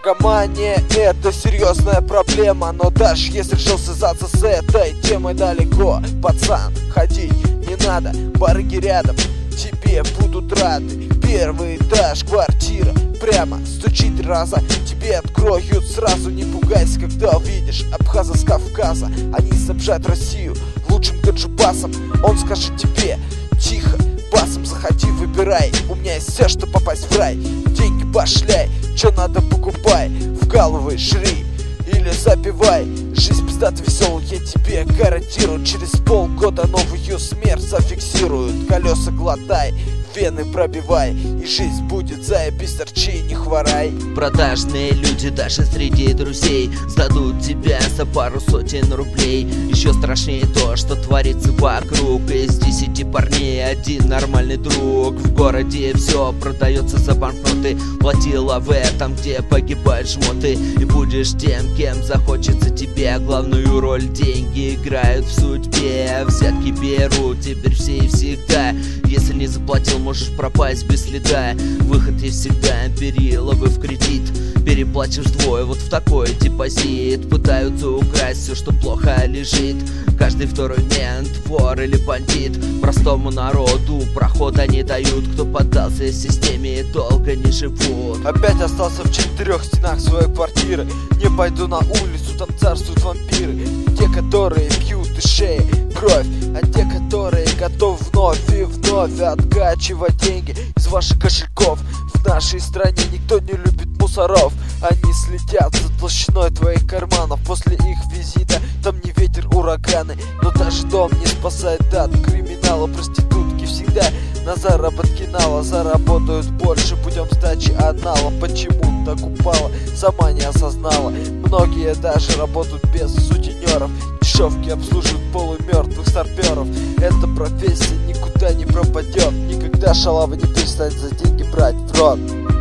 Наркомания — это серьезная проблема, но даже если решил связаться с этой темой далеко, пацан, ходи, не надо, барыги рядом тебе будут рады. Первый этаж, квартира, прямо стучи 3 раза, тебе откроют сразу. Не пугайся, когда увидишь абхаза с Кавказа. Они снабжают Россию лучшим гаджубасом. Он скажет тебе: тихо, басом заходи, выбирай, у меня есть все, чтобы попасть в рай. Деньги башляй, что надо покупай, вкалывай, жри или запивай. Жизнь пиздата веселая, я тебе гарантирую. Через полгода новую смерть зафиксируют. Колеса глотай, вены пробивай, и жизнь будет заебись, торчи, не хворай. Продажные люди даже среди друзей сдадут тебя за пару сотен рублей. Еще страшнее то, что творится вокруг. Из 10 парней 1 нормальный друг. В городе все продается за банкноты. Платила в этом, где погибают жмоты. И будешь тем, кем захочется тебе. Главную роль деньги играют в судьбе. Взятки берут теперь все и всегда. Если не заплатил, можешь пропасть без следа. Выход есть всегда, переловы в кредит. Переплатишь вдвое, вот в такой депозит. Пытаются украсть все, что плохо лежит. Каждый второй мент, вор или бандит. Простому народу прохода не дают. Кто поддался системе, долго не живут. Опять остался в 4 стенах своей квартиры. Не пойду на улицу, там царствуют вампиры. Те, которые пьют из шеи кровь, а те, которые готовы вновь и вновь откачивать деньги из ваших кошельков. В нашей стране никто не любит мусоров. Они слетят за толщиной твоих карманов. После их визита там не ветер, ураганы. Но даже дом не спасает от криминала. Проститутки всегда на заработки нала заработают больше путем сдачи анала. Почему так упала, сама не осознала. Многие даже работают без сутенеров. Дешевки обслуживают полумертвых старперов. Эта профессия никуда не пропадет. Никогда шалава не перестанет за деньги брать в рот.